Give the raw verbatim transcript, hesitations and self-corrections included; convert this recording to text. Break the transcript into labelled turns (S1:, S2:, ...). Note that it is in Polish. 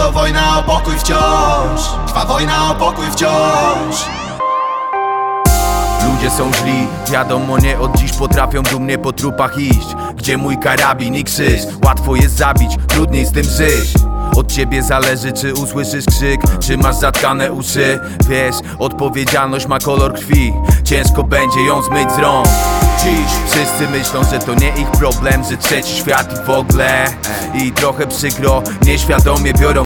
S1: to wojna o pokój wciąż. Trwa wojna o pokój wciąż.
S2: Ludzie są źli, wiadomo nie od dziś potrafią dumnie po trupach iść. Gdzie mój karabin i krzyż? Łatwo jest zabić, trudniej z tym żyć. Od ciebie zależy, czy usłyszysz krzyk, czy masz zatkane uszy. Wiesz, odpowiedzialność ma kolor krwi, ciężko będzie ją zmyć z rąk. Dziś wszyscy myślą, że to nie ich problem, że trzeci świat i w ogóle. I trochę przykro, nieświadomie biorą